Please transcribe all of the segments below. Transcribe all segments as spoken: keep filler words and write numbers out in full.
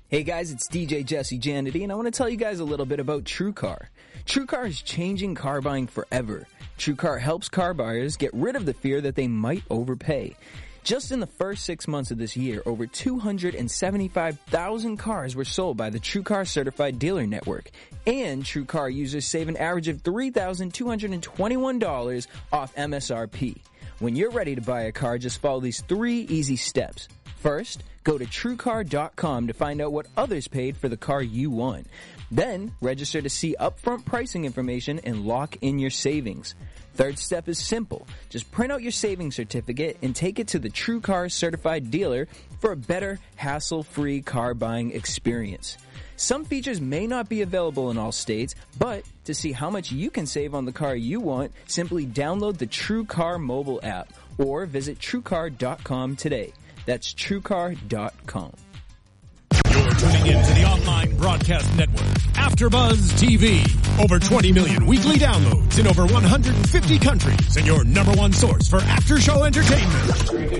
Hey guys, it's D J Jesse Janity, and I want to tell you guys a little bit about TrueCar. TrueCar is changing car buying forever. TrueCar helps car buyers get rid of the fear that they might overpay. Just in the first six months of this year, over two hundred seventy-five thousand cars were sold by the TrueCar Certified Dealer Network. And TrueCar users save an average of three thousand two hundred twenty-one dollars off M S R P. When you're ready to buy a car, just follow these three easy steps. First, go to true car dot com to find out what others paid for the car you want. Then, register to see upfront pricing information and lock in your savings. Third step is simple. Just print out your savings certificate and take it to the TrueCar Certified Dealer for a better, hassle-free car buying experience. Some features may not be available in all states, but to see how much you can save on the car you want, simply download the TrueCar mobile app or visit true car dot com today. That's true car dot com. You're tuning in to the online broadcast network, AfterBuzz T V. Over twenty million weekly downloads in over one hundred fifty countries, and your number one source for after-show entertainment.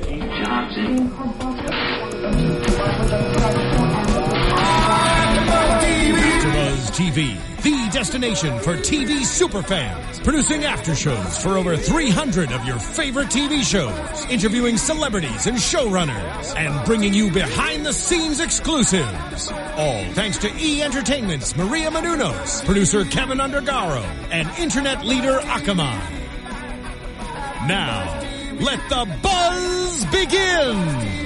AfterBuzz T V, the destination for T V superfans, producing aftershows for over three hundred of your favorite T V shows, interviewing celebrities and showrunners, and bringing you behind-the-scenes exclusives. All thanks to E! Entertainment's Maria Menounos, producer Kevin Undergaro, and internet leader Akamai. Now, let the buzz begin!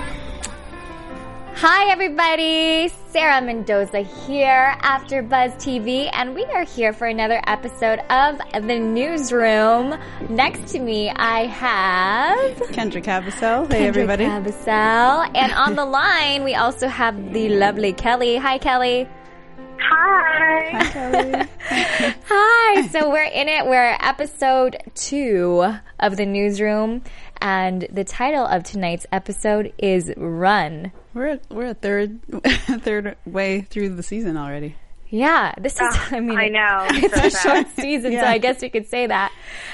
Hi everybody, Sarah Mendoza here, AfterBuzz T V, and we are here for another episode of The Newsroom. Next to me, I have... Kendra Cavasel. Hey Kendra everybody. Cavasel. And on the line, we also have the lovely Kelly. Hi Kelly. Hi. Hi, Kelly. Hi. So we're in it. We're episode two of The Newsroom, and the title of tonight's episode is Run. We're we're a third third way through the season already. Yeah, this is. Uh, I mean, I know. it's so a sad. short season, Yeah. so I guess we could say that.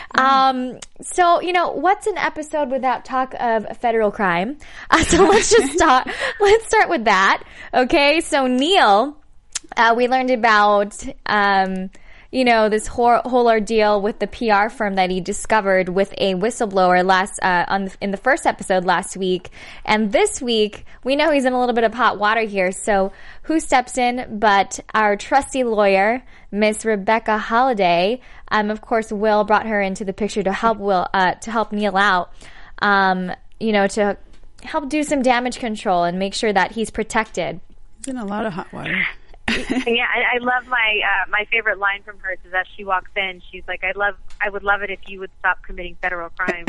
Um, so you know, what's an episode without talk of federal crime? Uh, so let's just start. Let's start with that. Okay, so Neil, uh, we learned about. Um, you know, this whole, whole ordeal with the P R firm that he discovered with a whistleblower last, uh, on the, in the first episode last week. And this week, we know he's in a little bit of hot water here. So who steps in but our trusty lawyer, Miss Rebecca Holliday. Um, of course, Will brought her into the picture to help Will, uh, to help Neil out, um, you know, to help do some damage control and make sure that he's protected. He's in a lot of hot water. Yeah, I, I love my uh, my favorite line from her is as she walks in, she's like, "I love, I would love it if you would stop committing federal crime."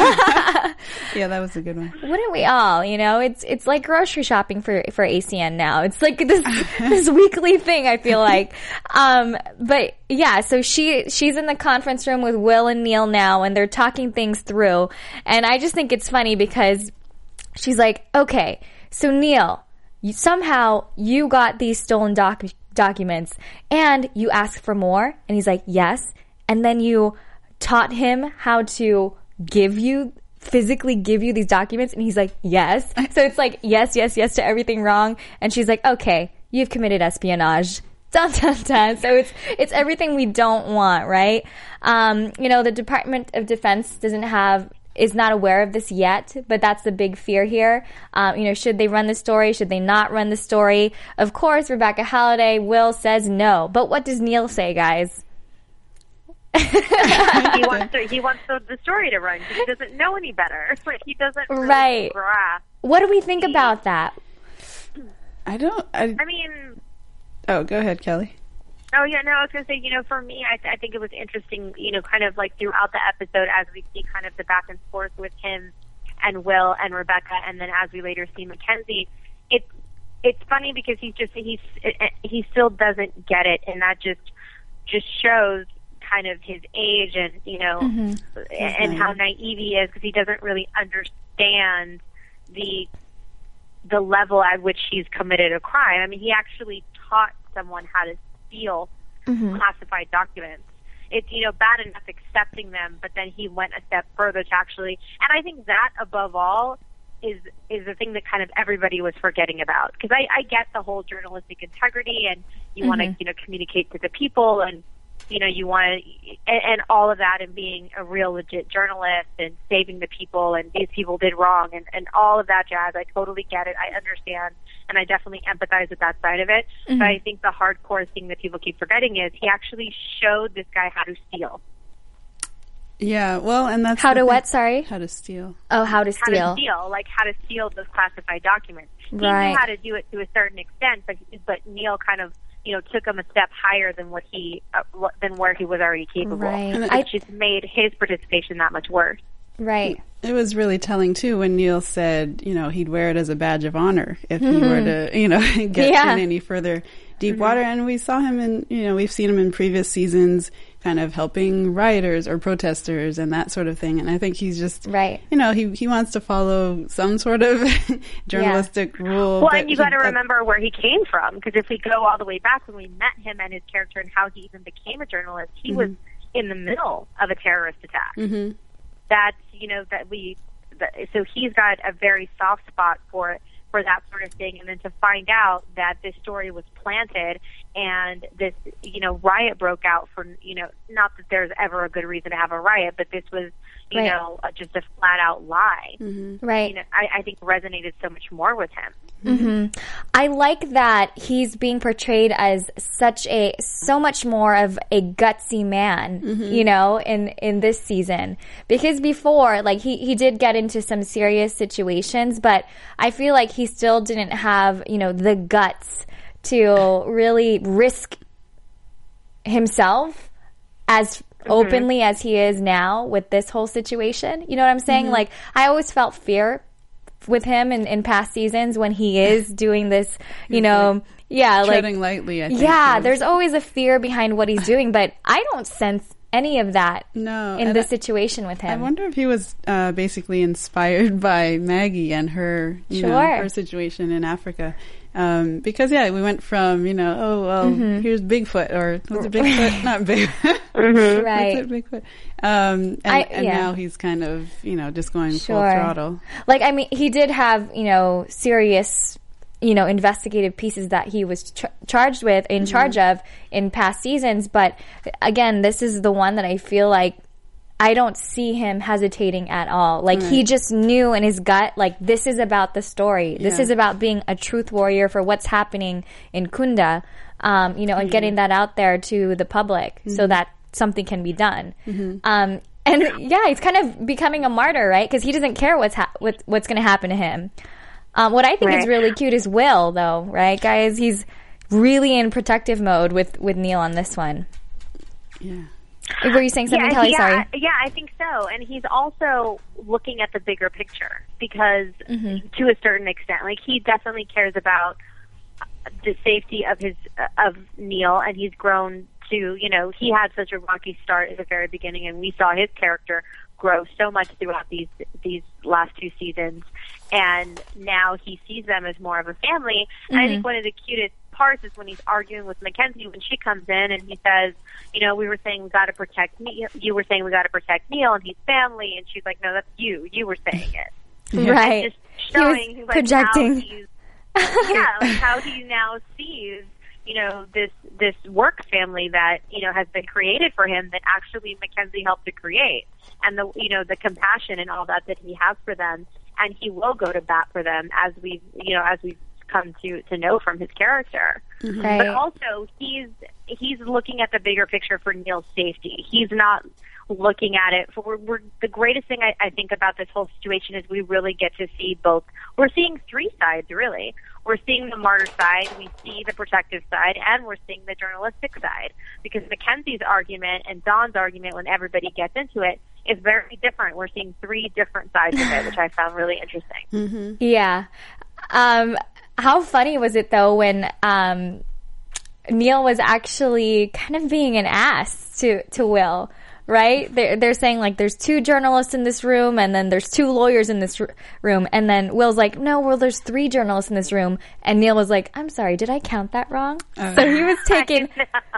Yeah, that was a good one. Wouldn't we all? You know, it's it's like grocery shopping for for A C N now. It's like this this weekly thing. I feel like, um, but yeah. So she she's in the conference room with Will and Neil now, and they're talking things through. And I just think it's funny because she's like, "Okay, so Neil, you, somehow you got these stolen doc- documents and you asked for more." And he's like, "Yes." And then you taught him how to give you, physically give you these documents. And he's like, "Yes." So it's like, yes, yes, yes to everything wrong. And she's like, "Okay, you've committed espionage." Dun, dun, dun. So it's, it's everything we don't want, right? Um, you know, the Department of Defense doesn't have, is not aware of this yet, but that's the big fear here. Um, you know, should they run the story? Should they not run the story? Of course, Rebecca Halliday, Will says no. But what does Neil say, guys? he wants to, he wants the, the story to run because he doesn't know any better. Like he doesn't really Right. grasp. What do we think about that? I don't. I, I mean, oh, go ahead, Kelly. oh yeah, no, I was going to say, you know, for me, I, th- I think it was interesting, you know, kind of like throughout the episode as we see kind of the back and forth with him and Will and Rebecca, and then as we later see Mackenzie, it's it's funny because he's just he's he still doesn't get it, and that just just shows kind of his age and, you know, Mm-hmm. and how naive he is because he doesn't really understand the the level at which he's committed a crime. I mean, he actually taught someone how to steal Mm-hmm. classified documents. It's, you know, bad enough accepting them, but then he went a step further to actually, and I think that above all is is the thing that kind of everybody was forgetting about. Because I, I get the whole journalistic integrity, and you mm-hmm. want to, you know, communicate to the people, and you know, you want to, and, and all of that, and being a real legit journalist and saving the people, and these people did wrong, and, and all of that jazz. I totally get it. I understand, and I definitely empathize with that side of it. Mm-hmm. But I think the hardcore thing that people keep forgetting is he actually showed this guy how to steal. Yeah, well, and that's how to what? Sorry, how to steal. Oh, how to steal. How to steal, like how to steal those classified documents. He right. knew how to do it to a certain extent, but but Neil kind of, you know, took him a step higher than what he uh, than where he was already capable. Right. And it just made his participation that much worse. Right. It was really telling too when Neil said, you know, he'd wear it as a badge of honor if mm-hmm. he were to, you know, get yeah. in any further deep mm-hmm. water. And we saw him in, you know, we've seen him in previous seasons, kind of helping rioters or protesters and that sort of thing. And I think he's just, right. you know, he he wants to follow some sort of journalistic yeah. rule. Well, and you got to remember where he came from, because if we go all the way back when we met him and his character and how he even became a journalist, he mm-hmm. was in the middle of a terrorist attack. Mm-hmm. That's, you know, that we, that, so he's got a very soft spot for it. For that sort of thing, and then to find out that this story was planted and this, you know, riot broke out for, you know, not that there's ever a good reason to have a riot, but this was, you right. know, uh, just a flat out lie. Mm-hmm. Right. You know, I, I think resonated so much more with him. Mm-hmm. I like that he's being portrayed as such a, so much more of a gutsy man, mm-hmm. you know, in, in this season. Because before, like, he, he did get into some serious situations, but I feel like he still didn't have, you know, the guts to really risk himself as mm-hmm. openly as he is now with this whole situation. You know what I'm saying? Mm-hmm. Like, I always felt fear with him in, in past seasons when he is doing this, you know, like yeah, like treading lightly. I think yeah, there's always a fear behind what he's doing, but I don't sense any of that no, in this I, situation with him. I wonder if he was uh, basically inspired by Maggie and her, you sure. know, her situation in Africa. Um, because yeah, we went from, you know, oh well, mm-hmm. here's Bigfoot, or was it Bigfoot? Not Bigfoot, mm-hmm. right? Was it Bigfoot? Um, and, I, and yeah. now he's kind of, you know, just going sure. full throttle. Like, I mean, he did have, you know, serious, you know, investigative pieces that he was ch- charged with, in mm-hmm. charge of in past seasons. But again, this is the one that I feel like I don't see him hesitating at all. Like, right. he just knew in his gut, like, this is about the story. Yeah. This is about being a truth warrior for what's happening in Kunda, um, you know, and mm-hmm. getting that out there to the public mm-hmm. so that something can be done. Mm-hmm. Um, and yeah, he's kind of becoming a martyr, right? Because he doesn't care what's ha- what, what's going to happen to him. Um, what I think right. is really cute is Will, though, right, guys? He's really in protective mode with, with Neil on this one. Yeah. Were you saying something, yeah, Kelly? Yeah, Sorry. Yeah, I think so. And he's also looking at the bigger picture because, mm-hmm. to a certain extent, like, he definitely cares about the safety of his uh, of Neil, and he's grown to, you know, he had such a rocky start at the very beginning, and we saw his character grow so much throughout these these last two seasons. And now he sees them as more of a family. Mm-hmm. And I think one of the cutest parts is when he's arguing with Mackenzie when she comes in and he says, you know, we were saying we got to protect Neil. You were saying we got to protect Neil and his family. And she's like, no, that's you. You were saying it. Right. And just showing he was like, projecting. How he's, yeah, like how he now sees, you know, this this work family that, you know, has been created for him that actually Mackenzie helped to create, and the, you know, the compassion and all that that he has for them, and he will go to bat for them as we, you know, as we've come to to know from his character. Mm-hmm. Right. But also he's he's looking at the bigger picture for Neil's safety. He's not looking at it for we're, we're the greatest thing I, I think about this whole situation is we really get to see both. We're seeing three sides, really. We're seeing the martyr side, we see the protective side, and we're seeing the journalistic side. Because Mackenzie's argument and Don's argument, when everybody gets into it, is very different. We're seeing three different sides of it, which I found really interesting. Mm-hmm. Yeah. Um, how funny was it, though, when um, Neil was actually kind of being an ass to, to Will, right? They're, they're saying like there's two journalists in this room and then there's two lawyers in this r- room. And then Will's like, no, well, there's three journalists in this room. And Neil was like, I'm sorry, did I count that wrong? Oh. So he was taking,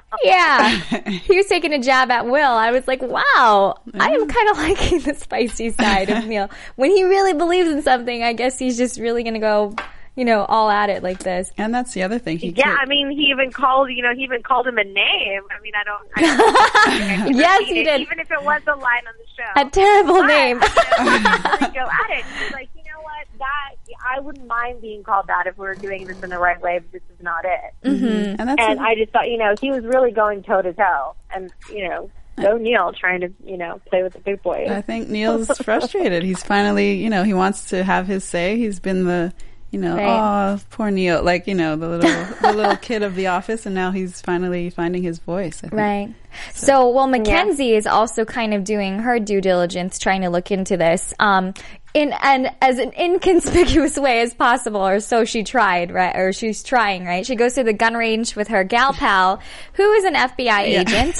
yeah, he was taking a jab at Will. I was like, wow, I am kind of liking the spicy side of Neil. When he really believes in something, I guess he's just really going to go, you know, all at it like this. And that's the other thing. He Yeah, can't- I mean, he even called, you know, he even called him a name. I mean, I don't. I don't think I Yes, repeat he it, did. Even if it was a line on the show. A terrible But, name. You know, he didn't really go at it. He's like, you know what? That I wouldn't mind being called that if we were doing this in the right way, but this is not it. Mm-hmm. And that's And the- I just thought, you know, he was really going toe to toe, and you know, go Neil trying to, you know, play with the big boys. I think Neil's frustrated. He's finally, you know, he wants to have his say. He's been the, you know, Right. oh, poor Neil, like, you know, the little the little kid of the office, and now he's finally finding his voice. I think. Right. So, well, Mackenzie is also kind of doing her due diligence, trying to look into this, um, in and as an inconspicuous way as possible, or so she tried, right? Or she's trying, right? She goes to the gun range with her gal pal, who is an F B I agent,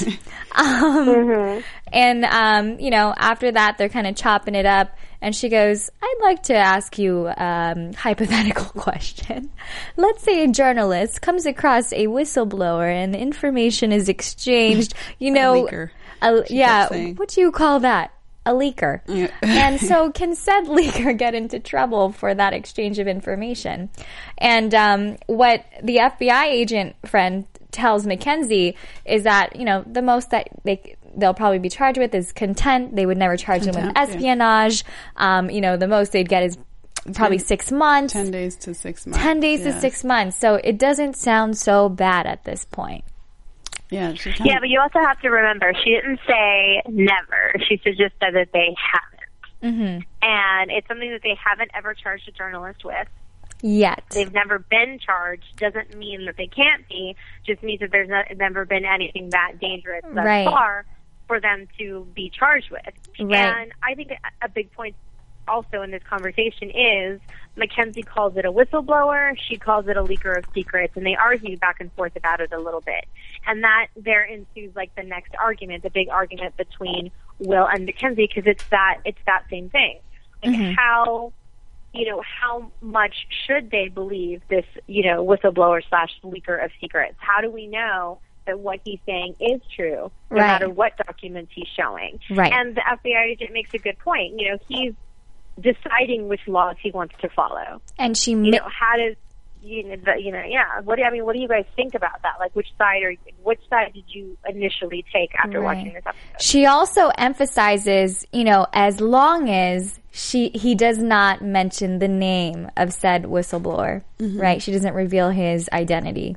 um, Mm-hmm. and um, you know, after that, they're kind of chopping it up. And she goes, I'd like to ask you um, hypothetical question. Let's say a journalist comes across a whistleblower and the information is exchanged. You know, leaker, a- she yeah, kept saying. what do you call that? A leaker. Yeah. And so can said leaker get into trouble for that exchange of information? And um, what the F B I agent friend tells Mackenzie is that, you know, the most that they they'll probably be charged with is contempt. They would never charge them with Contempt, yeah. espionage. Um, you know, the most they'd get is probably Ten- six months. Ten days to six months. Ten days yeah. to six months. So it doesn't sound so bad at this point. Yeah, she kind Yeah, but you also have to remember, she didn't say never. She just said that they haven't. Mm-hmm. And it's something that they haven't ever charged a journalist with. Yet. They've never been charged. Doesn't mean that they can't be. Just means that there's not, never been anything that dangerous thus Right. far for them to be charged with. Right. And I think a- a big point also in this conversation is Mackenzie calls it a whistleblower. She calls it a leaker of secrets, and they argue back and forth about it a little bit. And that there ensues like the next argument, the big argument between Will and Mackenzie, because it's that it's that same thing. Like Mm-hmm. how, you know, how much should they believe this, you know, whistleblower slash leaker of secrets? How do we know that what he's saying is true, no Right. matter what documents he's showing? Right. And the F B I agent makes a good point. You know, he's deciding which laws he wants to follow. And she You ma- know, how does you know, the, you know, yeah. What do I mean? What do you guys think about that? Like, which side or which side did you initially take after Right. watching this episode? She also emphasizes, you know, as long as she he does not mention the name of said whistleblower, right? She doesn't reveal his identity,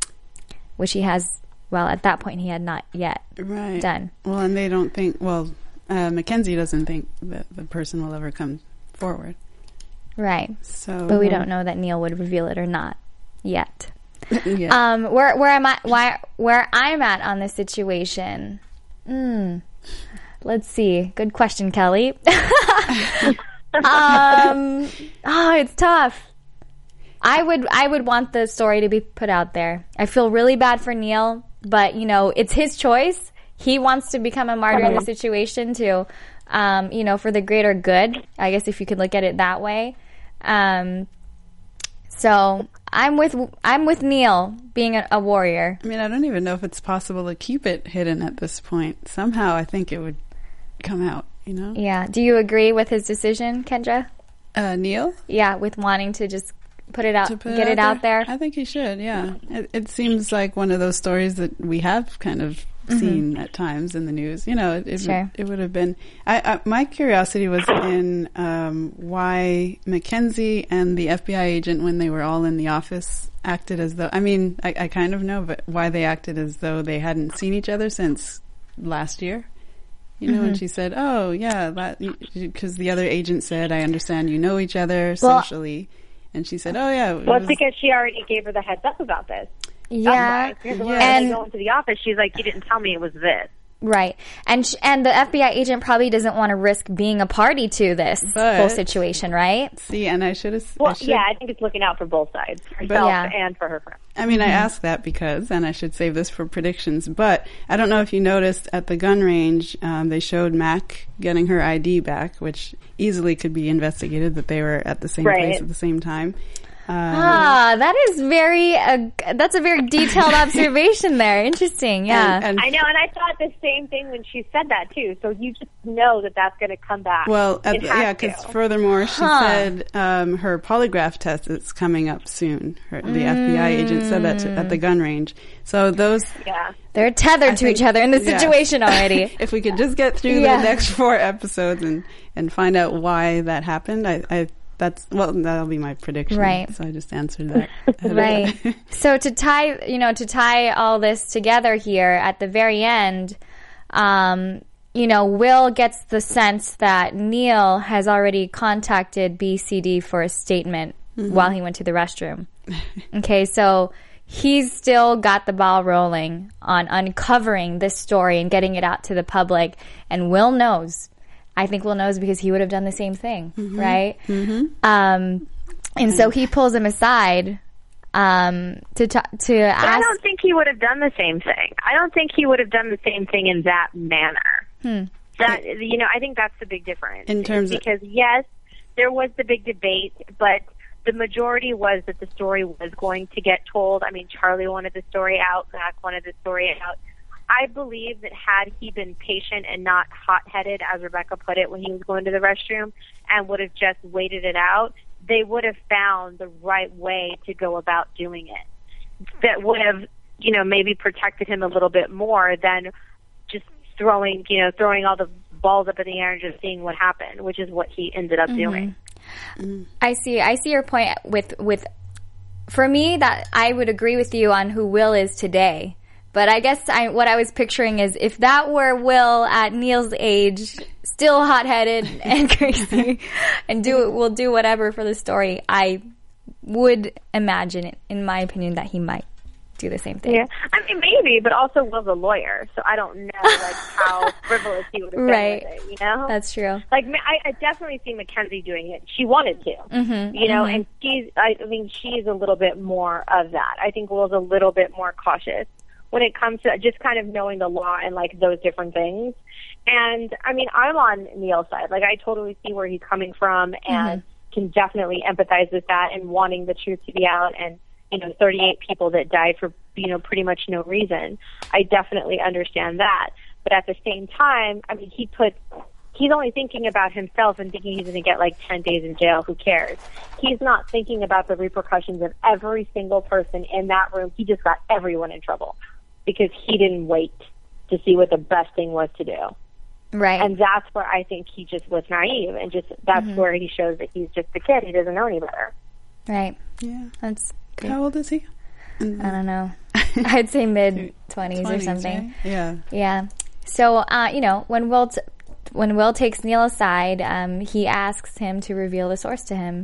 which he has. Well, at that point, he had not yet right. done. Well, and they don't think. Well, uh, Mackenzie doesn't think that the person will ever come forward. Right. So, But we don't know that Neil would reveal it or not yet. yeah. Um, where where am I? Why where I'm at on this situation? Hmm. Let's see. Good question, Kelly. um. Oh, it's tough. I would I would want the story to be put out there. I feel really bad for Neil, but you know it's his choice. He wants to become a martyr in the situation to, um, you know, for the greater good. I guess if you could look at it that way. Um, so I'm with I'm with Neil being a, a warrior. I mean, I don't even know if it's possible to keep it hidden at this point. Somehow, I think it would come out. You know? Yeah. Do you agree with his decision, Kendra? Uh, Neil. Yeah, with wanting to just put it out, To put get it out there. I think he should. Yeah, it, it seems like one of those stories that we have kind of seen at times in the news. You know, it it, Sure. would, it would have been. I, I my curiosity was in um, why Mackenzie and the F B I agent, when they were all in the office, acted as though. I mean, I, I kind of know, but why they acted as though they hadn't seen each other since last year. You know, and she said, "Oh, yeah," because the other agent said, "I understand you know each other Well- socially." And she said, "Oh yeah." it Well, it's was- because she already gave her the heads up about this. Yeah. That's why. Because Yeah. when And- they go into the office, she's like, "You didn't tell me it was this." Right. And sh- and the F B I agent probably doesn't want to risk being a party to this But- whole situation, right? See, and I should have. Well, I should, yeah, I think it's looking out for both sides, herself yeah. and for her friends. I mean, I asked that because, and I should save this for predictions, but I don't know if you noticed at the gun range, um, they showed Mac getting her I D back, which easily could be investigated that they were at the same Right. place at the same time. Um, Ah, that is very, uh, that's a very detailed observation there. Interesting, yeah. and, and I know, and I thought the same thing when she said that too. So you just know that that's going to come back. Well, at It the, has yeah, because to. furthermore, she Huh. said um, her polygraph test is coming up soon. Her, the F B I agent said that to, at the gun range. So those, yeah. They're tethered to think- each other in this yeah. situation already. if we could just get through Yeah. the next four episodes and, and find out why that happened, I, I that's well, that'll be my prediction. Right. So I just answered that. Right. So to tie, you know, to tie all this together here at the very end, um, you know, Will gets the sense that Neil has already contacted B C D for a statement while he went to the restroom. Okay, so he's still got the ball rolling on uncovering this story and getting it out to the public. And Will knows. I think Will knows because he would have done the same thing, right? Mm-hmm. Um, and so he pulls him aside um, to t- to But ask. I don't think he would have done the same thing. I don't think he would have done the same thing in that manner. Hmm. That you know, I think that's the big difference. In terms of- because yes, there was the big debate, but the majority was that the story was going to get told. I mean, Charlie wanted the story out, Mac wanted the story out. I believe that had he been patient and not hot-headed, as Rebecca put it, when he was going to the restroom, and would have just waited it out, they would have found the right way to go about doing it. That would have, you know, maybe protected him a little bit more than just throwing, you know, throwing all the balls up in the air and just seeing what happened, which is what he ended up doing. I see. I see your point with with. For me, that I would agree with you on who Will is today. But I guess I, what I was picturing is if that were Will at Neil's age, still hot-headed and crazy, and do will do whatever for the story, I would imagine, it, in my opinion, that he might do the same thing. Yeah, I mean maybe, but also Will's a lawyer, so I don't know like how frivolous he would have been Right. with it. You know, That's true. like I, I definitely see Mackenzie doing it. She wanted to, Mm-hmm, you know, mm-hmm. and she's. I mean, she's a little bit more of that. I think Will's a little bit more cautious when it comes to just kind of knowing the law and like those different things. And I mean, I'm on Neil's side. Like I totally see where he's coming from and Mm-hmm. can definitely empathize with that and wanting the truth to be out. And you know, thirty-eight people that died for, you know, pretty much no reason. I definitely understand that. But at the same time, I mean, he put, he's only thinking about himself and thinking he's going to get like ten days in jail. Who cares? He's not thinking about the repercussions of every single person in that room. He just got everyone in trouble because he didn't wait to see what the best thing was to do. Right. And that's where I think he just was naive and just, that's Mm-hmm. where he shows that he's just a kid. He doesn't know any better. right. Yeah. That's good. How old is he? I don't know. I'd say mid twenties or twenties, something. right? Yeah. Yeah. So, uh, you know, when Will t- when Will takes Neil aside, um, he asks him to reveal the source to him,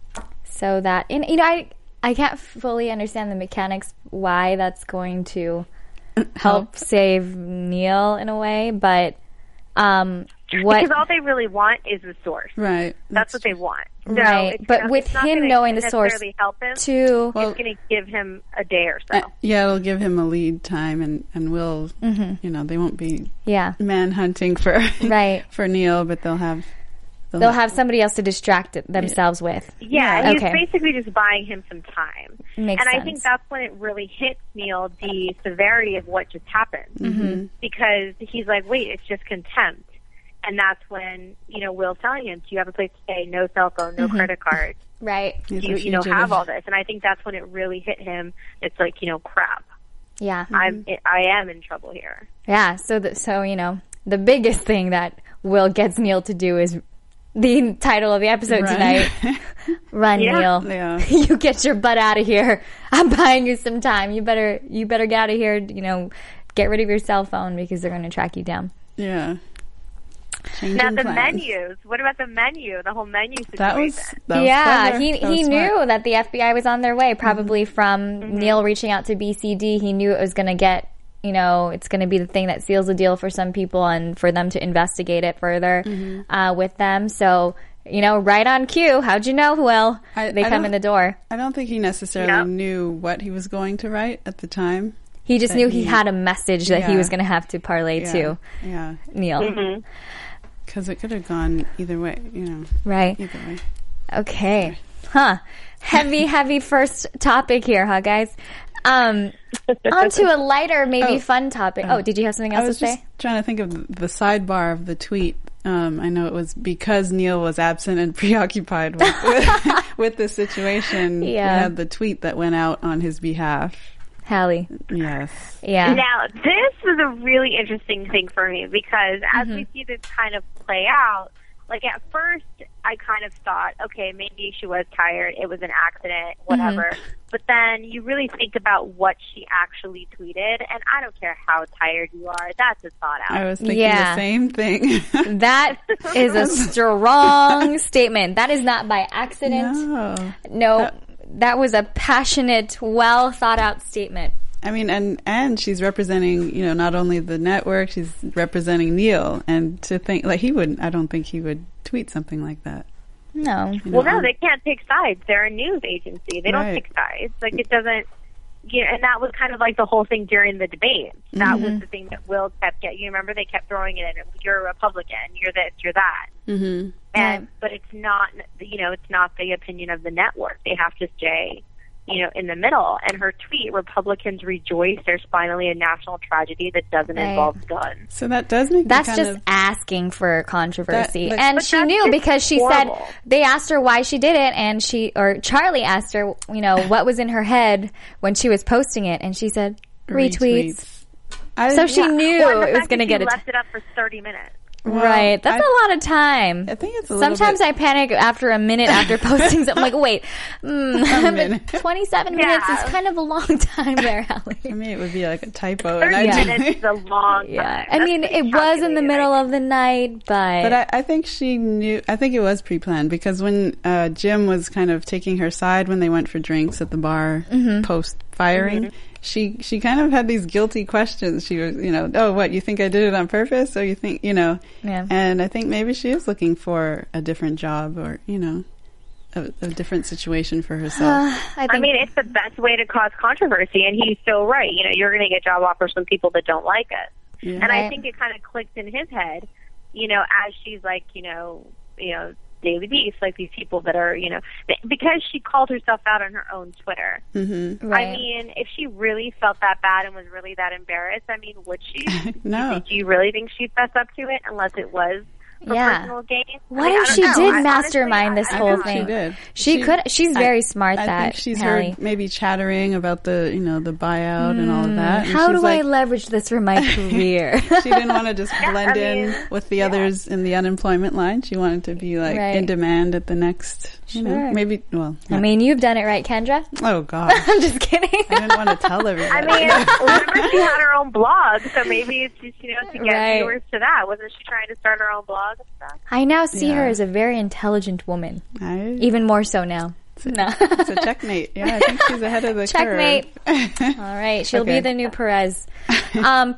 so that and you know, I I can't fully understand the mechanics why that's going to help save Neil in a way, but um, what? Because all they really want is the source. Right. That's what they want. So Right. it's But not- with it's not him gonna knowing the source, necessarily help him. to Well, It's going to give him a day or so. uh, yeah, it'll give him a lead time, and and will, you know, they won't be yeah, manhunting for right. for Neil, but they'll have They'll have somebody else to distract it- themselves with. Yeah, Yeah, he's okay. basically just buying him some time. Makes and I sense. think that's when it really hits Neil the severity of what just happened. Mm-hmm. Because he's like, wait, it's just contempt. And that's when, you know, Will's telling him, do you have a place to stay? No cell phone, no credit card. Right. He's You, a you know, fugitive. have all this. And I think that's when it really hit him. It's like, you know, crap. Yeah. I'm, I am in trouble here. Yeah. So, the, so you know, the biggest thing that Will gets Neil to do is the title of the episode Run. tonight. Run, Yeah. Neil. Yeah. You get your butt out of here. I'm buying you some time. You better, you better get out of here. You know, get rid of your cell phone because they're going to track you down. Yeah. Changing Now, the plans. menus. What about the menu? The whole menu situation. That was, that was yeah, clever. he That was he smart. knew that the F B I was on their way. Probably Mm-hmm. from Neil reaching out to B C D, he knew it was going to get you know, it's going to be the thing that seals the deal for some people and for them to investigate it further mm-hmm. uh, with them. So, you know, right on cue. How'd you know, Will? I, they I come in the door. I don't think he necessarily yeah. knew what he was going to write at the time. He just knew he, he had a message that yeah. he was going to have to parlay yeah. to. Yeah. Neil. Mm-hmm. Because it could have gone either way, you know. Right. Either way. Okay. Huh. Heavy, heavy first topic here, huh, guys? Um, on to a lighter, maybe Oh. fun topic. Oh, did you have something else I was to just say? trying to think of the sidebar of the tweet. Um, I know it was because Neil was absent and preoccupied with, with, with the situation. Yeah. We had the tweet that went out on his behalf. Hallie. Yes. Yeah. Now, this was a really interesting thing for me because as Mm-hmm. we see this kind of play out, like at first I kind of thought, okay, maybe she was tired, it was an accident, whatever. Mm-hmm. But then you really think about what she actually tweeted, and I don't care how tired you are, that's a thought out. I was thinking Yeah. the same thing. That is a strong statement. That is not by accident. No. No, Uh, that was a passionate, well thought out statement. I mean, and, and she's representing, you know, not only the network, she's representing Neil. And to think, like, he wouldn't, I don't think he would tweet something like that. No. You Well, know, no, they can't pick sides. They're a news agency. They don't Right. pick sides. Like, it doesn't, you know, and that was kind of like the whole thing during the debate. That Mm-hmm. was the thing that Will kept getting. You remember they kept throwing it in. You're a Republican. You're this. You're that. Mm-hmm. And but it's not, you know, it's not the opinion of the network. They have to stay, you know, in the middle. And her tweet, Republicans rejoice there's finally a national tragedy that doesn't Right. involve guns. So that does make me That's kind just of, asking for controversy. That- like- and But she that's knew just because she horrible. said, they asked her why she did it, and she, or Charlie asked her, you know, what was in her head when she was posting it, and she said, retweets. I, So she knew Well, and the it was fact going to that get she it. left it up for thirty minutes. well, Right. That's I- a lot of time. I think it's a little Sometimes bit- I panic after a minute after posting something. I'm like, wait, mm, minute. twenty-seven Yeah. minutes is kind of a long time there, For Hallie. me, it would be like a typo. thirty and I Yeah. minutes is a long time. Yeah. I That's mean, pretty it was in the calculated, middle I of the night, but, But I, I think she knew. I think it was pre-planned because when uh, Jim was kind of taking her side when they went for drinks at the bar Mm-hmm. post firing, she she kind of had these guilty questions. She was, you know, oh, what you think I did it on purpose, or you think, you know? Yeah. And I think maybe she is looking for a different job, or you know, a, a different situation for herself. I think, I mean, it's the best way to cause controversy, and he's so right. You know, you're going to get job offers from people that don't like us. Yeah. And I Right. think it kind of clicked in his head, you know, as she's like, you know, you know, Daily Beast, like these people that are, you know, because she called herself out on her own Twitter. Mm-hmm. right. I mean, if she really felt that bad and was really that embarrassed, I mean, would she? No. Do you really think she'd fess up to it unless it was for Yeah. personal gain? What I mean, I if don't she know. did I- mastermind honestly, this I- I whole don't thing? She did. She, could. She's I- very smart. I that think she's Hallie. heard maybe chattering about the, you know, the buyout and all of that. And How she's do like, I leverage this for my career? she didn't want to just blend I in mean, with the others in the unemployment line. She wanted to be like Right. in demand at the next, you know, Sure. maybe, well, I not- mean, you've done it right, Kendra. oh gosh. I'm just kidding. I didn't want to tell everybody. I mean, remember she had her own blog, so maybe it's just, you know, to get Right. viewers to that. Wasn't she trying to start her own blog and stuff? I now see Yeah. her as a very intelligent woman, I, even more so now. No. it's a checkmate. Yeah, I think she's ahead of the Checkmate. curve. All right, she'll Okay. be the new Perez. Um,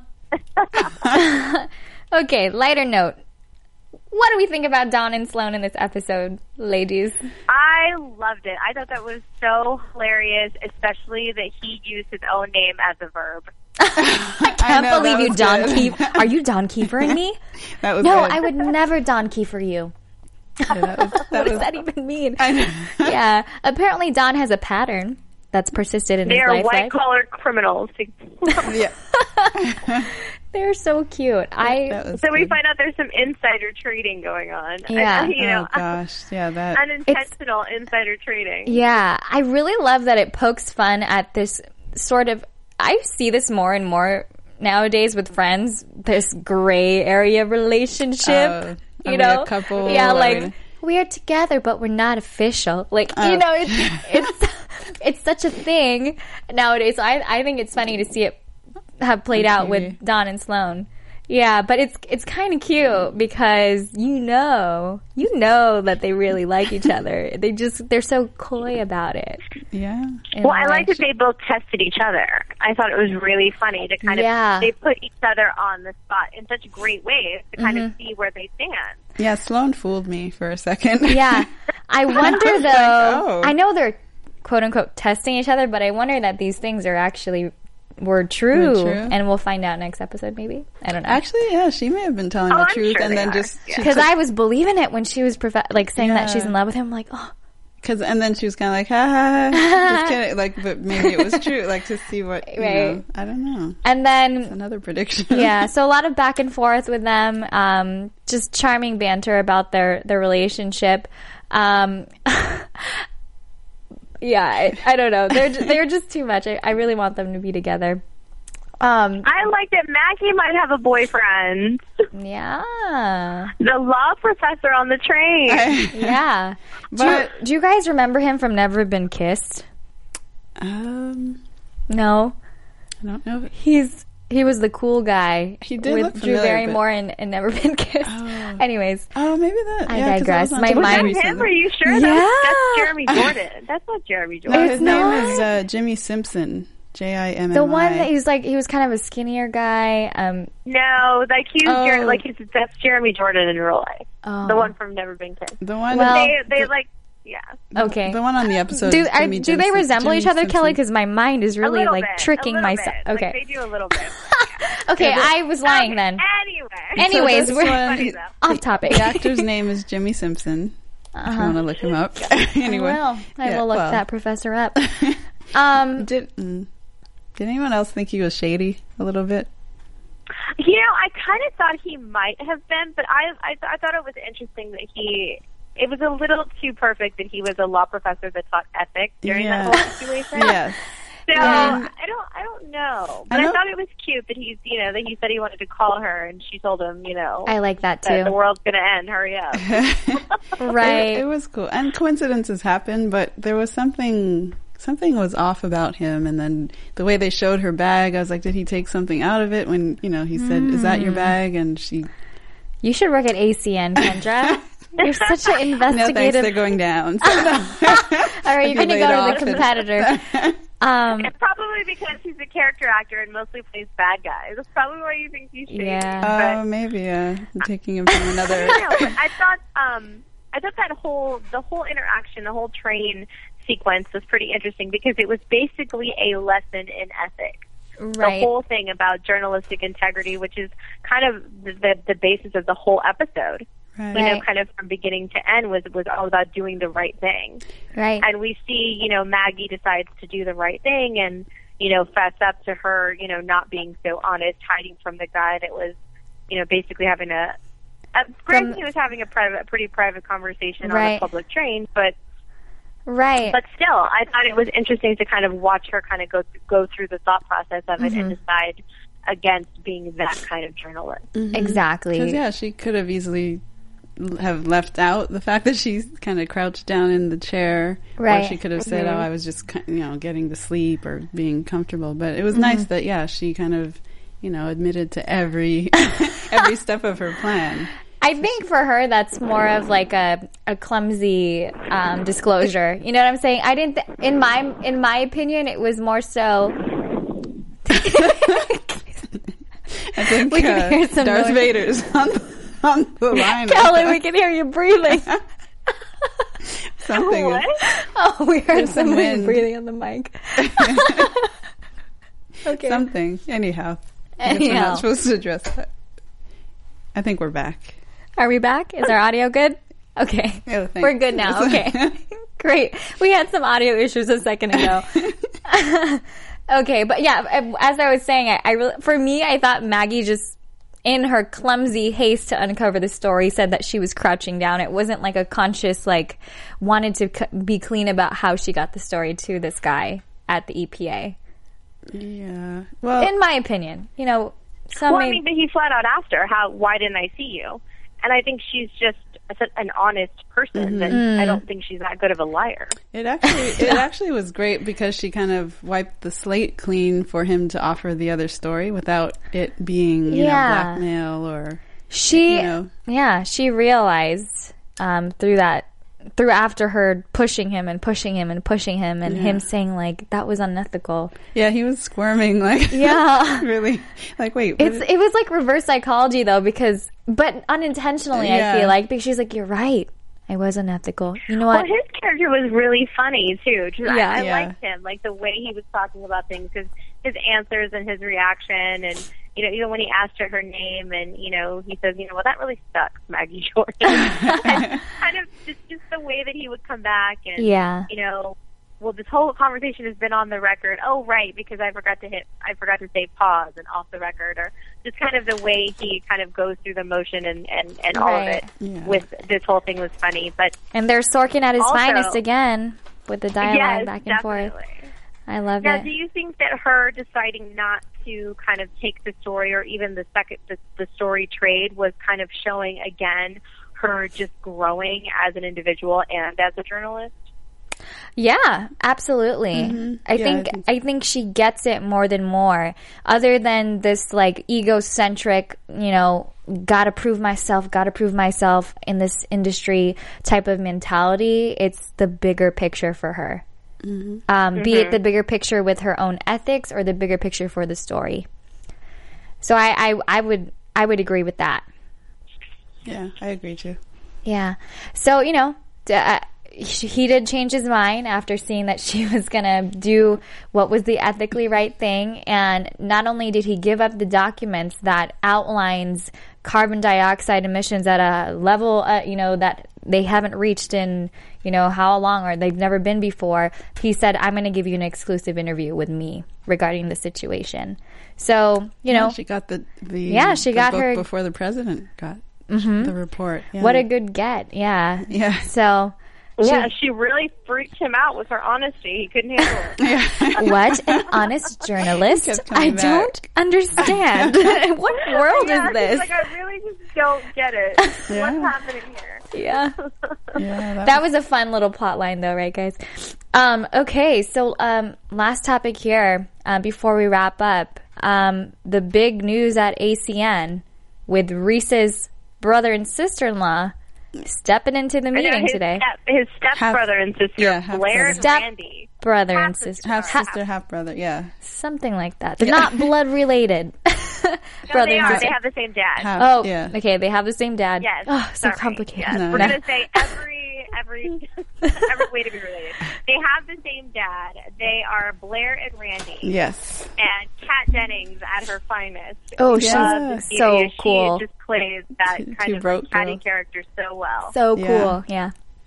okay, lighter note. What do we think about Don and Sloan in this episode, ladies? I loved it. I thought that was so hilarious, especially that he used his own name as a verb. I I can't know, believe that you was Don good. Keefe. Are you Don Keefering me? That was No, good. I would never Don Kiefer you. Yeah, that was, that What does was, that even mean? I know. Yeah, apparently Don has a pattern that's persisted in They his are life. white right? collar criminals. yeah. They're so cute. I That was So we good. find out there's some insider trading going on. Yeah. And, you know, Oh gosh, yeah, that. unintentional insider trading. yeah, I really love that it pokes fun at this sort of. I see this more and more nowadays with friends. This gray area relationship. Oh, you are we know, a couple? yeah, Are like we- we are together, but we're not official. Like Oh. you know, it's it's it's such a thing nowadays. So I I think it's funny to see it have played out with Okay. Don and Sloan. Yeah, but it's it's kind of cute because you know, you know that they really like each other. They just they're so coy about it. Yeah. In Well, a I way. like that they both tested each other. I thought it was really funny to kind Yeah. of they put each other on the spot in such great ways to kind of see where they stand. Yeah, Sloane fooled me for a second. Yeah, I wonder was though. like, oh. I know they're quote unquote testing each other, but I wonder that these things are actually were true, Were true. and we'll find out next episode. Maybe I don't know. Actually, yeah, she may have been telling Oh, the I'm truth, sure and they then are. just Yeah. Because I was believing it when she was prof- like saying that she's Yeah. in love with him. I'm like, oh, because and then she was kind of like, ha ha, ha, just kidding. Like, but maybe it was true. Like to see what, you Right. know, I don't know. and then Another prediction. yeah, so a lot of back and forth with them. Um, just charming banter about their their relationship. Um, yeah, I, I don't know. They're ju- they're just too much. I, I really want them to be together. Um, I like that Maggie might have a boyfriend. yeah, The law professor on the train. yeah. do, But- you, do you guys remember him from Never Been Kissed? Um, No, I don't know. he's he was the cool guy. He did with look Drew familiar, Barrymore and, and Never Been Kissed. Oh. Anyways, Oh, maybe that. I yeah, 'cause that digress. was on My T V Was that mind- him? recently. Are you sure? Yeah. That's, that's Jeremy Jordan. That's not Jeremy No, Jordan. his It's name not. is uh, Jimmy Simpson. J I M M I. the one that he was like he was kind of a skinnier guy. Um, No, like he's Oh. Jer- like he's that's Jeremy Jordan in real life. oh. The one from Never Been Kissed. The one. Well- They they the, like yeah. Okay. The one on the episode. Do is I, Jimmy do they Simpson- resemble Jimmy each other, Simpson. Kelly? Because my mind is A really little like bit, tricking a little myself. bit. Okay. Like, they do a little bit. Okay, Yeah, but- I was lying then. Anyway. Anyways, this we're one- Funny, though. off topic. The actor's name is Jimmy Simpson. If you want to look him up. anyway. Well, I Yeah, will look well. that professor up. Um, Did mm, Did anyone else think he was shady a little bit? You know, I kind of thought he might have been, but I I, th- I thought it was interesting that he. It was a little too perfect that he was a law professor that taught ethics during Yeah. that whole situation. Yes. So Yeah. I don't, I don't know, I but I, don't- thought it was cute that he's, you know, that he said he wanted to call her, and she told him, you know, I like that that the too. world's gonna end. Hurry up. Right. It, it was cool, and coincidences happen, but there was something. Something was off about him, and then the way they showed her bag, I was like, did he take something out of it when, you know, he said, is that Hmm. your bag? And she, You should work at A C N, Kendra. You're such an no thanks, investigative. they're going down. So, no. All right, you're Be going to laid go to off the and- competitor. Um, It's probably because he's a character actor and mostly plays bad guys. That's probably why you think he's shady. Yeah. Oh, maybe, uh, I'm taking him from another. I don't know, but I thought um I thought that whole the whole interaction, the whole train sequence was pretty interesting because it was basically a lesson in ethics. right. The whole thing about journalistic integrity, which is kind of the the, the basis of the whole episode. Right. You know, Right. kind of from beginning to end was was all about doing the right thing. Right. And we see, you know, Maggie decides to do the right thing and, you know, fess up to her, you know, not being so honest, hiding from the guy that was, you know, basically having a, a granted he was having a private, a pretty private conversation on Right. a public train, but, Right. but still, I thought it was interesting to kind of watch her kind of go, go through the thought process of it and decide against being that kind of journalist. Exactly. Because, yeah, she could have easily l- have left out the fact that she's kind of crouched down in the chair. Right. Or she could have said, Mhm. oh, I was just, ki- you know, getting to sleep or being comfortable. But it was Mm-hmm. nice that, yeah, she kind of, you know, admitted to every every step of her plan. I think for her, that's more of like a, a clumsy um, disclosure. You know what I'm saying? I didn't. Th- in my in my opinion, it was more so. I think We can uh, hear some Darth noise. Vader's on, on the line. Kelly, we can hear you breathing. Something. What? Oh, we heard There's some somebody wind. breathing on the mic. Okay. Something. Anyhow. I guess we're Anyhow. not supposed to address that. I think we're back. Are we back? Is our audio good? Okay. Yeah, thanks. We're good now. Okay. Great. We had some audio issues a second ago. Okay, but yeah, as I was saying, I, I really, for me, I thought Maggie just, in her clumsy haste to uncover the story, said that she was crouching down. It wasn't like a conscious, like, wanted to c- be clean about how she got the story to this guy at the E P A. Yeah. Well, In my opinion, you know, some Well, may, I mean, but he flat out asked her, "How? Why didn't I see you?" and I think she's just a, an honest person. Mm-hmm. And I don't think she's that good of a liar. It actually, it actually was great because she kind of wiped the slate clean for him to offer the other story without it being, you Yeah. know, blackmail or. She, You know. yeah, she realized um, through that, through after her pushing him and pushing him and pushing him and Yeah. him saying like that was unethical. Yeah, he was squirming like. Yeah. really, like wait. It's what- it was like reverse psychology though, because but unintentionally Yeah. I feel like, because she's like, you're right, I was unethical. You know what? Well, his character was really funny too. Just, Yeah. I, I Yeah. liked him, like the way he was talking about things, his his answers and his reaction, and you know, even when he asked her her name, and you know, he says, you know, well, that really sucks, Maggie Jordan. And kind of just just the way that he would come back, and Yeah. you know, well, this whole conversation has been on the record. Oh, right, because I forgot to hit, I forgot to say pause and off the record, or just kind of the way he kind of goes through the motion and and, and all of Right. it. Yeah. With this whole thing was funny, but And there's Sorkin at his Also- finest again with the dialogue yes, back and definitely. forth. I love Now, it. do you think that her deciding not to kind of take the story, or even the second the, the story trade, was kind of showing again her just growing as an individual and as a journalist? Yeah, absolutely. I Mm-hmm. Yeah, think I think I think she gets it more than more. Other than this like egocentric, you know, gotta prove myself, gotta prove myself in this industry type of mentality, it's the bigger picture for her. Um, Be it the bigger picture with her own ethics or the bigger picture for the story. So I, I, I would I would agree with that. Yeah, I agree too. Yeah. So, you know, d- uh, he he did change his mind after seeing that she was going to do what was the ethically right thing. And not only did he give up the documents that outlines carbon dioxide emissions at a level, uh, you know, that they haven't reached in, you know, how long or they've never been before, he said, I'm going to give you an exclusive interview with me regarding the situation. So, you know, Yeah, she got the the Yeah, she the got book her- before the president got the report. Yeah. what a good get. Yeah. Yeah. So, Yeah, she really freaked him out with her honesty. He couldn't handle it. what an honest journalist. kept coming I back. don't understand. What world yeah, is this? Like, I really just don't get it. Yeah. What's happening here? Yeah. Yeah, that, That was a fun little plot line though, right guys? Um, okay, so um, last topic here, uh, before we wrap up. Um, the big news at A C N with Reese's brother and sister-in-law stepping into the I know meeting his today. Step, his stepbrother and sister, yeah, half Blair and Step- Randy. Brother and Half sister. half sister. sister, half brother. Yeah, Something like that. They're not blood related. No, brother they and are. sister. They have the same dad. half. Oh, yeah. okay. They have the same dad. Yes. Oh, so sorry. complicated. Yes. No. We're No. going to say every, every, every way to be related. They have the same dad. They are Blair and Randy. Yes. And Kat Dennings at her finest. Oh, she's Love to see so it. cool. She just plays that Two- kind two of broke catty girls. character so well. So Yeah. cool. Yeah.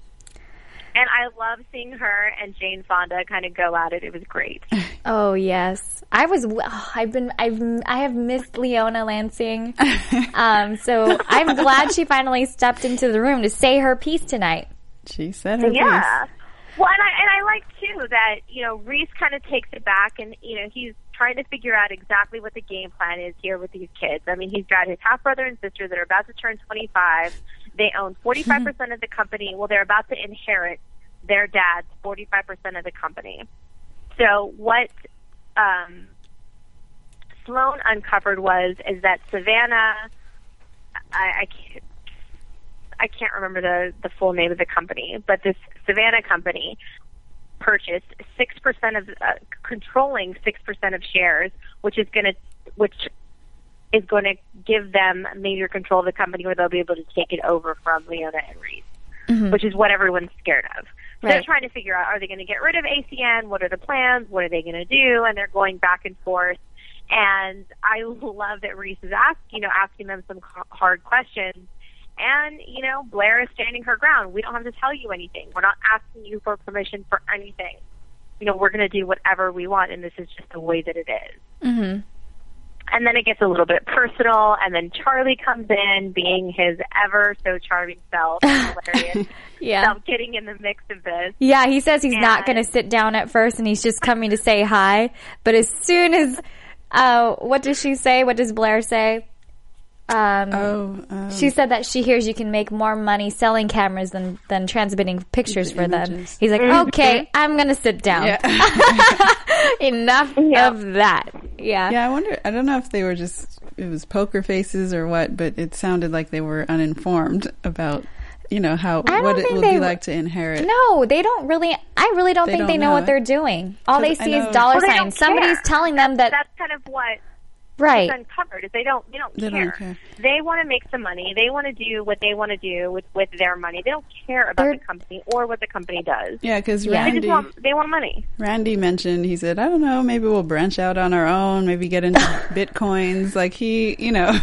And I love seeing her and Jane Fonda kind of go at it. It was great. Oh yes, I was. Oh, I've been. I've. I have missed Leona Lansing. um. So I'm glad she finally stepped into the room to say her piece tonight. She said her Yeah. piece. Well, and I and I like too that you know Reese kind of takes it back, and you know he's trying to figure out exactly what the game plan is here with these kids. I mean, he's got his half brother and sister that are about to turn twenty-five. They own forty-five percent of the company. Well, they're about to inherit their dad's forty-five percent of the company. So what um, Sloan uncovered was is that Savannah, I, I can't. I can't remember the, the full name of the company, but this Savannah company purchased six percent of, uh, controlling six percent of shares, which is going to, which is going to give them major control of the company where they'll be able to take it over from Leona and Reese, Mm-hmm. which is what everyone's scared of. So Right. they're trying to figure out, are they going to get rid of A C N? What are the plans? What are they going to do? And they're going back and forth. And I love that Reese is ask, you know, asking them some hard questions. And, you know, Blair is standing her ground. We don't have to tell you anything. We're not asking you for permission for anything. You know, we're going to do whatever we want, and this is just the way that it is. Mm-hmm. And then it gets a little bit personal, and then Charlie comes in, being his ever so charming self, hilarious Yeah. self, getting in the mix of this. Yeah, he says he's not And- going to sit down at first, and he's just coming to say hi. But as soon as, uh, what does she say? What does Blair say? Um, Oh, um, she said that she hears you can make more money selling cameras than, than transmitting pictures for them. Images. He's like, okay, I'm going to sit down. yeah. Enough Yeah. of that. Yeah. Yeah, I wonder. I don't know if they were just it was poker faces or what, but it sounded like they were uninformed about, you know, how I what don't it think would they be were- like to inherit. No, they don't really. I really don't They think don't they know, know what it. they're doing. All they 'Cause I see know- is dollar Well, they signs. don't Somebody's care. telling them that That's kind of what right. is uncovered. Is they don't they don't They care. don't care. They want to make some money. They want to do what they want to do with with their money. They don't care about They're- the company or what the company does. Yeah, because Yeah. They Randy just want they want money. Randy mentioned he said, I don't know, maybe we'll branch out on our own, maybe get into bitcoins. Like he, you know,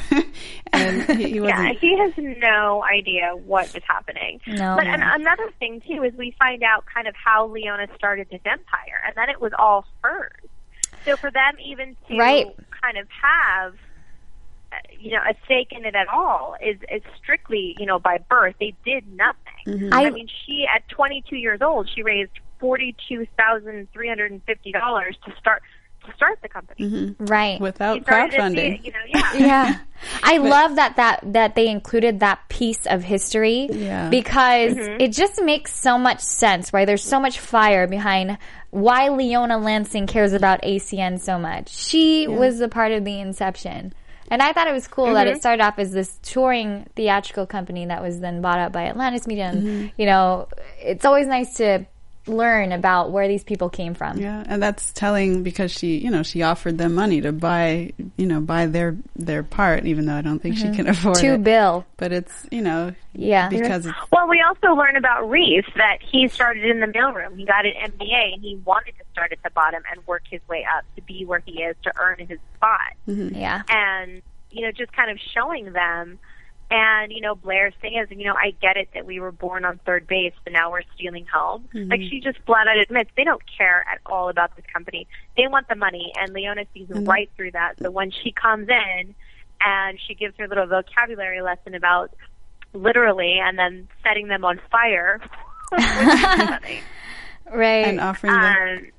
and he, he wasn't. Yeah, he has no idea what is happening. No. But an, another thing too is we find out kind of how Leona started this empire, and then it was all hers. So for them even to Right. kind of have, uh, you know, a stake in it at all is is strictly, you know, by birth. They did nothing. I- I mean, she at twenty-two years old, she raised forty-two thousand three hundred and fifty dollars to start to start the company. Right. Without She started it, crowdfunding. you know, yeah. Yeah. I love that, that that they included that piece of history Yeah. because Mm-hmm. it just makes so much sense, right? There's so much fire behind why Leona Lansing cares about A C N so much. She was a part of the inception. And I thought it was cool that it started off as this touring theatrical company that was then bought out by Atlantis Media. And, you know, it's always nice to learn about where these people came from. Yeah, and that's telling because she, you know, she offered them money to buy, you know, buy their their part, even though I don't think she can afford To it. Bill. But it's, you know, Yeah. because it's, Well, we also learn about Reese that he started in the mailroom. He got an M B A and he wanted to start at the bottom and work his way up to be where he is to earn his spot. Yeah. And, you know, just kind of showing them. And, you know, Blair's thing is, you know, I get it that we were born on third base, but now we're stealing home. Like, she just flat out admits they don't care at all about this company. They want the money, and Leona sees right through that. So when she comes in and she gives her little vocabulary lesson about literally and then setting them on fire, which is funny. Right. and offering them. Um,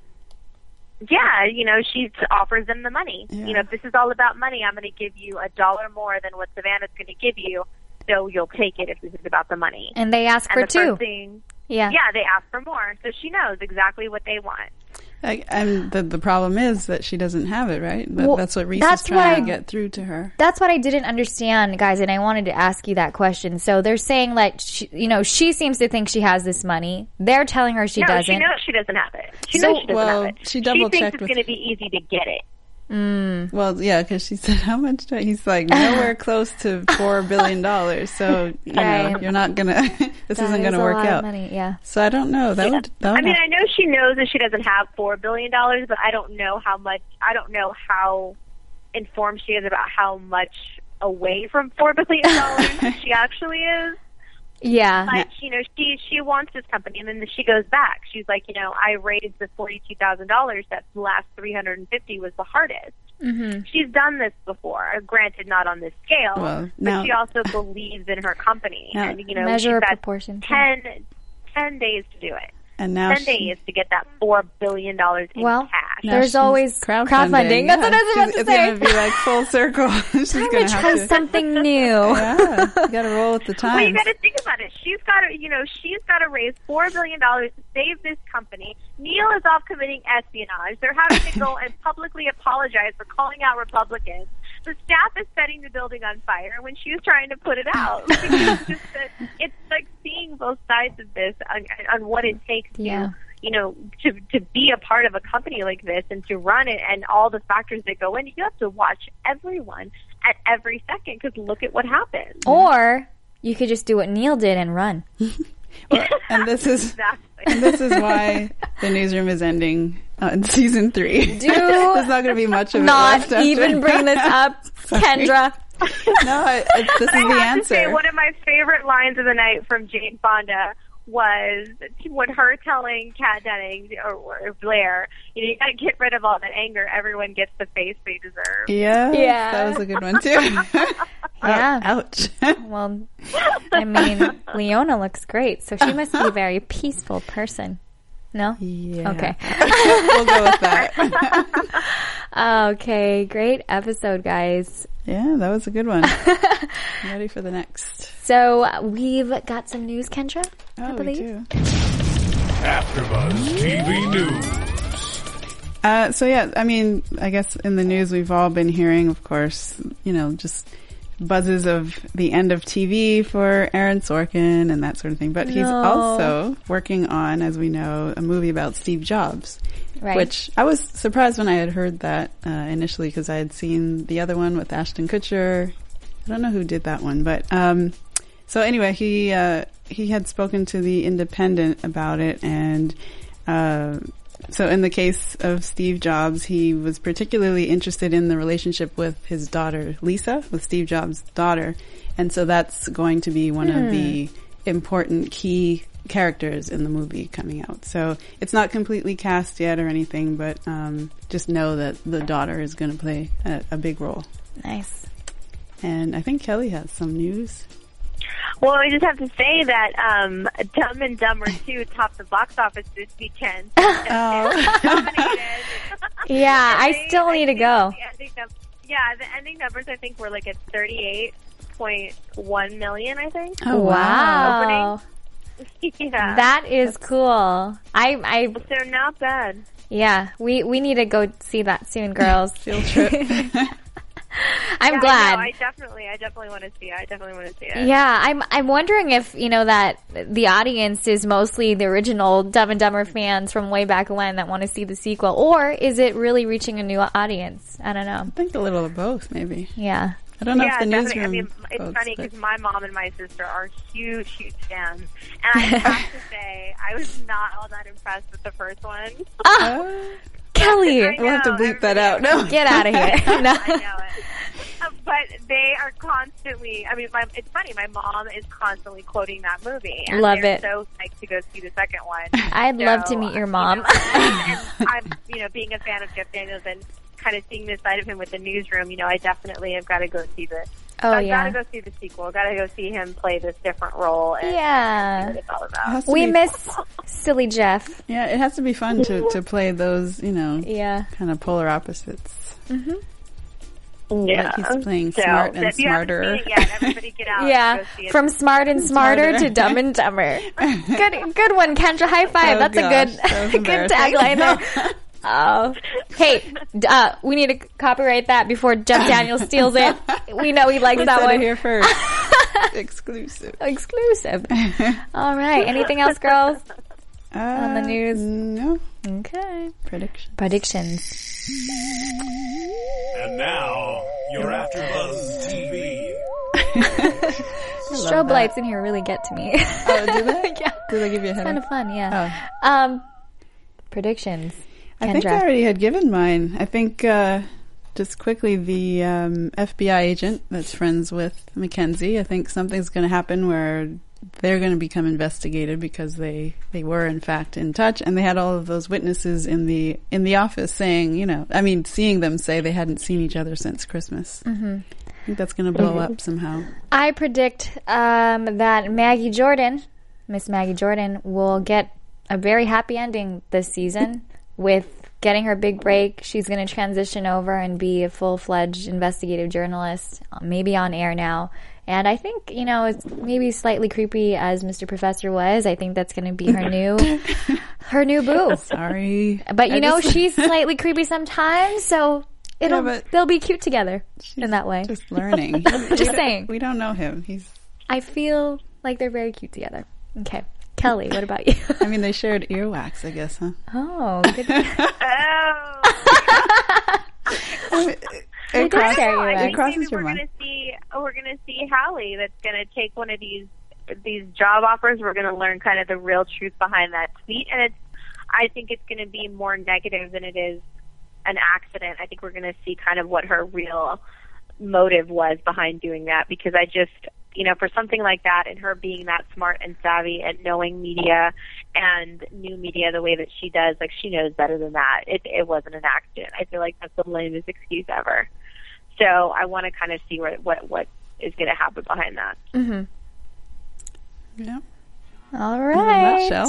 yeah, you know, she offers them the money. Yeah. You know, if this is all about money, I'm going to give you a dollar more than what Savannah's going to give you, so you'll take it if this is about the money. and they ask And for the two. first thing, Yeah. yeah, they ask for more, so she knows exactly what they want. Like, and the the problem is that she doesn't have it, right? That, Well, that's what Reese that's is trying what to I- get through to her. That's what I didn't understand, guys, and I wanted to ask you that question. So they're saying that, she, you know, she seems to think she has this money. They're telling her she no, doesn't. she knows she doesn't have it. She So- knows she doesn't well, have it. she thinks double-checked it's with- going to be easy to get it. Well, yeah, because she said, "How much?" Do I? He's like, nowhere close to four billion dollars. So you know, Right. you're not gonna. this That isn't is gonna a work lot of out. money, yeah. So I don't know. That would. That would I mean, have- I know she knows that she doesn't have four billion dollars, but I don't know how much. I don't know how informed she is about how much away from four billion dollars she actually is. Yeah. But you know, she she wants this company, and then she goes back. She's like, you know, I raised the forty two thousand dollars. That the last three hundred and fifty was the hardest. Mm-hmm. She's done this before, granted not on this scale, Well, but now- she also believes in her company, Now- and you know, Measure she's of got proportions. ten, ten days to do it. and now ten she, days to get that four billion dollars in Well, cash. now There's she's always crowdfunding. That's what I was Yeah, about she's- to it's say. gonna be like full circle. she's Time gonna to have try to. something new. Yeah, you got to roll with the Well, you times. got to think about it. She's got to, you know, she's got to raise four billion dollars to save this company. Neil is off committing espionage. They're having to go and publicly apologize for calling out Republicans. The staff is setting the building on fire when she's trying to put it out. Like, it's just that it's like seeing both sides of this on, on what it takes Yeah. to, you know, to to be a part of a company like this and to run it and all the factors that go in. You have to watch everyone at every second because look at what happens. Or you could just do what Neil did and run. Well, and this is Exactly. and this is why the newsroom is ending uh, in season three. Do There's not going to be much of it Not left after. even bring this up, Kendra. No, I, it, this is I the have to say, answer. one of my favorite lines of the night from Jane Fonda was when her telling Kat Dennings or, or Blair, you know, you got to get rid of all that anger. Everyone gets the face they deserve. Yeah, Yeah. that was a good one too. Yeah. Ouch. Well, I mean, Leona looks great, so she must be a very peaceful person. No? Yeah. Okay. we'll go with that. Okay, great episode, guys. Yeah, that was a good one. Ready for the next. So we've got some news, Kendra, I Oh, we believe. do. AfterBuzz T V News. Uh, so yeah, I mean, I guess in the news we've all been hearing, of course, you know, just buzzes of the end of T V for Aaron Sorkin and that sort of thing. But he's No. also working on, as we know, a movie about Steve Jobs. Right. Which I was surprised when I had heard that uh, initially because I had seen the other one with Ashton Kutcher. I don't know who did that one, but um, so anyway, he uh, he had spoken to the Independent about it, and uh, so in the case of Steve Jobs, he was particularly interested in the relationship with his daughter Lisa, with Steve Jobs' daughter, and so that's going to be one Hmm. of the important key characters in the movie coming out. So it's not completely cast yet or anything, but um, just know that the daughter is going to play a, a big role. Nice. And I think Kelly has some news. Well, I just have to say that um, Dumb and Dumber two topped the box office this weekend. Oh. Nominated. Yeah, I They- still need to think go. the ending num- yeah, the ending numbers I think were like at thirty-eight point one million. I think. Oh, Wow. Yeah. That is cool. I, I, So not bad. yeah, we, we need to go see that soon, girls. Field trip. I'm Yeah, glad. No, I definitely, I definitely want to see it. I definitely want to see it. Yeah, I'm I'm wondering if, you know, that the audience is mostly the original Dumb and Dumber fans from way back when that want to see the sequel, or is it really reaching a new audience? I don't know. I think a little of both, maybe. Yeah. I don't know Yeah, if the definitely. newsroom I mean, it's folks, funny but- because my mom and my sister are huge, huge fans, and I have to say, I was not all that impressed with the first one. Oh, Kelly, I We'll have to know, bleep that out. everybody- No. get out of here. No. I know it. Uh, But they are constantly, I mean, my, it's funny, my mom is constantly quoting that movie. And Love they're it. so psyched to go see the second one. I'd So, love to meet your mom. You know, and, and I'm, you know, being a fan of Jeff Daniels and kind of seeing this side of him with the newsroom, you know, I definitely have got to go see this. Oh, so I've yeah. got to go see the sequel. Got to go see him play this different role. And Yeah. see what it's all It about. has to We be- miss silly Jeff. Yeah, it has to be fun to, to play those, you know, Yeah. kind of polar opposites. Yeah. Like he's playing So, smart and if you haven't smarter. seen it yet, everybody get out. and Yeah, go see it. from smart and smarter, Smarter. to dumb and dumber. Good, good one, Kendra. High five. Oh, That's gosh, a that good, was good embarrassing. tagline there. Oh, hey, d- uh, we need to copyright that before Jeff Daniels steals it. We know he likes Let's that set it one. here first. Exclusive. Exclusive. All right. Anything else, girls? Uh, On the news? No. Okay. Prediction. Predictions. And now, your AfterBuzz T V. Strobe lights in here really get to me. Oh, do they? Yeah. Do they give you a Kind headache? of fun, yeah. Um, predictions. I think I Kendra. already had given mine. I think, uh, just quickly, the um, F B I agent that's friends with Mackenzie, I think something's going to happen where they're going to become investigated because they, they were in fact in touch, and they had all of those witnesses in the in the office saying, you know, I mean, seeing them say they hadn't seen each other since Christmas. Mm-hmm. I think that's going to blow up somehow. I predict um, that Maggie Jordan, Miss Maggie Jordan, will get a very happy ending this season with getting her big break. She's going to transition over and be a full-fledged investigative journalist, maybe on air now. And I think, you know, it's maybe slightly creepy as Mister Professor was. I think that's going to be her new, her new boo. Sorry. But you I know, just- she's slightly creepy sometimes, so it'll but they'll be cute together in that way. Just learning. Just saying. We don't know him. He's, I feel like they're very cute together. Okay. Kelly, what about you? I mean, they shared earwax, I guess, huh? Oh, good. Oh. It, did cross- share I earwax. it think crosses maybe your we're mind. gonna see oh, we're gonna see Hallie that's gonna take one of these these job offers. We're gonna learn kind of the real truth behind that tweet, and it's I think it's gonna be more negative than it is an accident. I think we're gonna see kind of what her real motive was behind doing that, because I just you know, for something like that, and her being that smart and savvy and knowing media and new media the way that she does, like, she knows better than that. It, it wasn't an accident. I feel like that's the lamest excuse ever. So I want to kind of see what what, what is going to happen behind that. Mm-hmm. Yeah. All right. In a nutshell.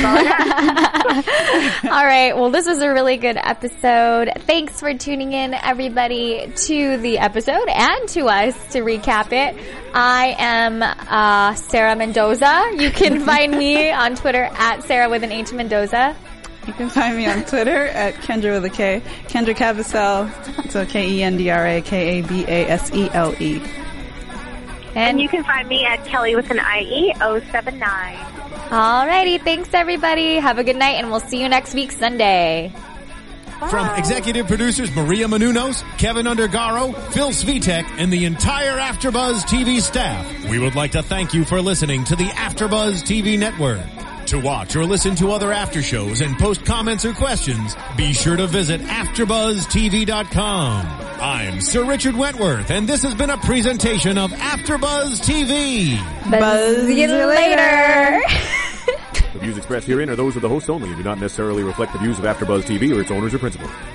All right. Well, this was a really good episode. Thanks for tuning in, everybody, to the episode and to us to recap it. I am uh, Sarah Mendoza. You can find me on Twitter at Sarah with an H Mendoza. You can find me on Twitter at Kendra with a K. Kendra Cavasel. So K E N D R A K A B A S E L E. And you can find me at Kelly with an I E oh seven nine. Alrighty, thanks everybody. Have a good night, and we'll see you next week Sunday. Bye. From executive producers Maria Menounos, Kevin Undergaro, Phil Svitek, and the entire AfterBuzz T V staff, we would like to thank you for listening to the AfterBuzz T V network. To watch or listen to other after shows and post comments or questions, be sure to visit after buzz T V dot com. I'm Sir Richard Wentworth, and this has been a presentation of AfterBuzz T V. Buzz you later. The views expressed herein are those of the hosts only and do not necessarily reflect the views of AfterBuzz T V or its owners or principals.